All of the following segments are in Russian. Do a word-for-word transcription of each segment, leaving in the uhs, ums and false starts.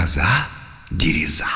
коза Дереза.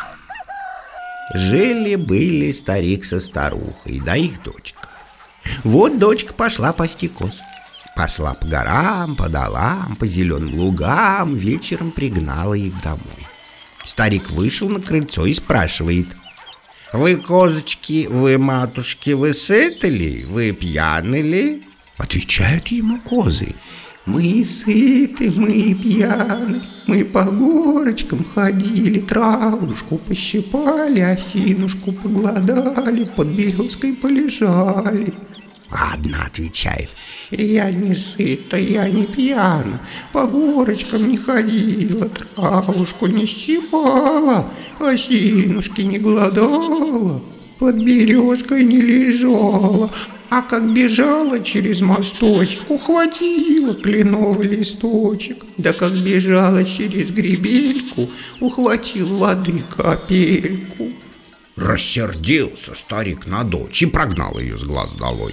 Жили-были старик со старухой, да их дочка. Вот дочка пошла пасти коз. Пасла по горам, по долам, по зеленым лугам, вечером пригнала их домой. Старик вышел на крыльцо и спрашивает: «Вы, козочки, вы, матушки, вы сыты ли? Вы пьяны ли?» Отвечают ему козы: «Мы сыты, мы пьяны, мы по горочкам ходили, травушку пощипали, осинушку поглодали, под березкой полежали». А одна отвечает: «Я не сыта, я не пьяна, по горочкам не ходила, травушку не щипала, осинушки не глодала, под березкой не лежала, а как бежала через мосточек, ухватила кленовый листочек, да как бежала через гребельку, ухватил воды капельку». Рассердился старик на дочь и прогнал ее с глаз долой.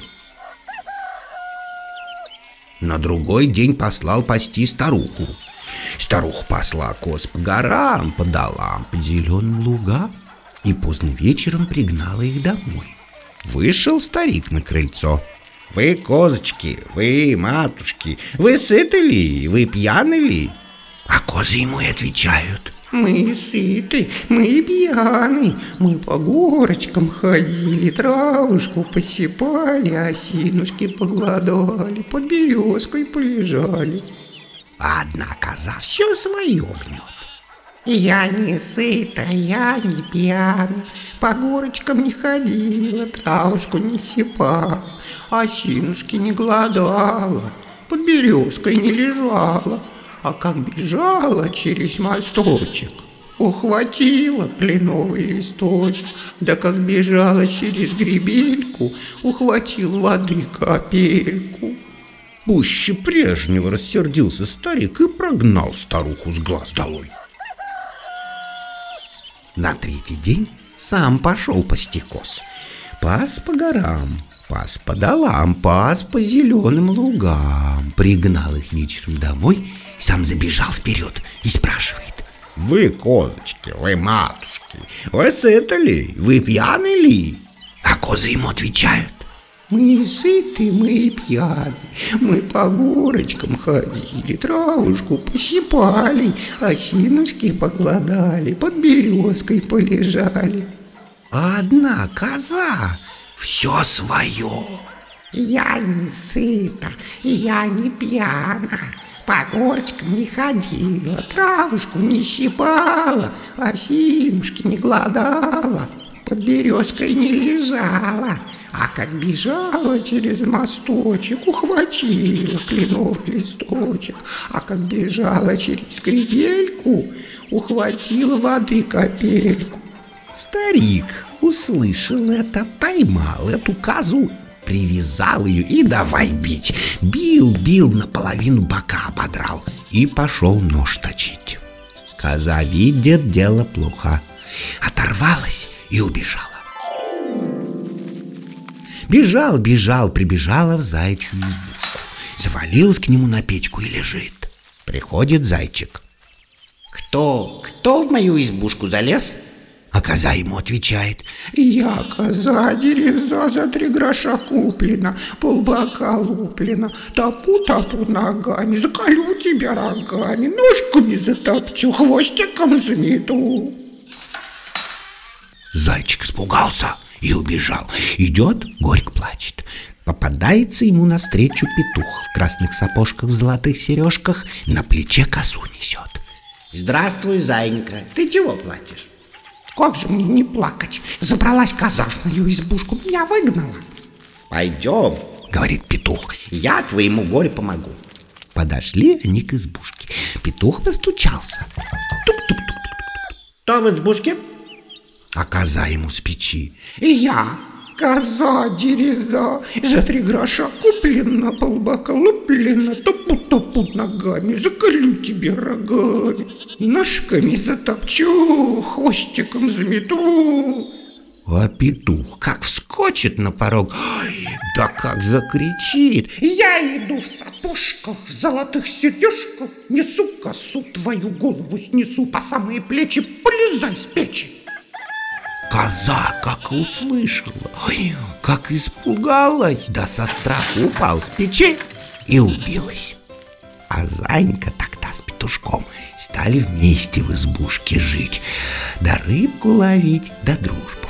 На другой день послал пасти старуху. Старуха пасла коз по горам, по долам, по зеленым лугам и поздно вечером пригнала их домой. Вышел старик на крыльцо: «Вы, козочки, вы, матушки, вы сыты ли, вы пьяны ли?» А козы ему и отвечают: «Мы сыты, мы пьяны, мы по горочкам ходили, травушку посипали, осинушки погладали, под березкой полежали». А одна коза все свое гнет: «Я не сыта, я не пьяна, по горочкам не ходила, травушку не сипала, осинушки не глодала, под березкой не лежала, а как бежала через мосточек, ухватила кленовый листочек, да как бежала через гребельку, ухватил воды капельку». Пуще прежнего рассердился старик и прогнал старуху с глаз долой. На третий день сам пошел пасти коз. Пас по горам, пас по долам, пас по зеленым лугам, пригнал их вечером домой, сам забежал вперед и спрашивает: «Вы, козочки, вы, матушки, вы сыты ли, вы пьяны ли?» А козы ему отвечают: «Мы сыты, мы пьяны, мы по горочкам ходили, травушку посипали, осинушки погладали, под березкой полежали». А одна коза все свое: «Я не сыта, я не пьяна, по горочкам не ходила, травушку не щипала, осинушки не глодала, под березкой не лежала, а как бежала через мосточек, ухватила кленовый листочек, а как бежала через гребельку, ухватила воды капельку». Старик услышал это, поймал эту козу, привязал ее и давай бить. Бил, бил, наполовину бока ободрал и пошел нож точить. Коза видит, дело плохо, оторвалась и убежала. Бежал, бежал, прибежала в заячью избушку, завалилась к нему на печку и лежит. Приходит зайчик: «Кто, кто в мою избушку залез?» А коза ему отвечает: «Я коза Дереза, за три гроша куплена, полбока луплена, топу-топу ногами, заколю тебя рогами, ножками затопчу, хвостиком замету». Зайчик испугался и убежал. Идет, горько плачет. Попадается ему навстречу петух в красных сапожках, в золотых сережках, на плече косу несет. «Здравствуй, зайенька, ты чего плачешь?» «Как же мне не плакать? Забралась коза в мою избушку, меня выгнала». «Пойдем, — говорит петух, — я твоему горю помогу». Подошли они к избушке. Петух постучался. Тук-тук-тук-тук-тук. «Кто в избушке?» А коза ему с печи: «Я, коза Дереза, за три гроша куплена, полбока луплена, топу-топу ногами, заколю тебе рогами, ножками затопчу, хвостиком замету». А петух как вскочит на порог: «Ой, Да как закричит: я иду в сапожках, в золотых сережках, несу косу, твою голову снесу по самые плечи, полезай с печи. Коза как услышала, ой, как испугалась, да со страху упал с печи и убилась. А Занька тогда с петушком стали вместе в избушке жить, да рыбку ловить, да дружбу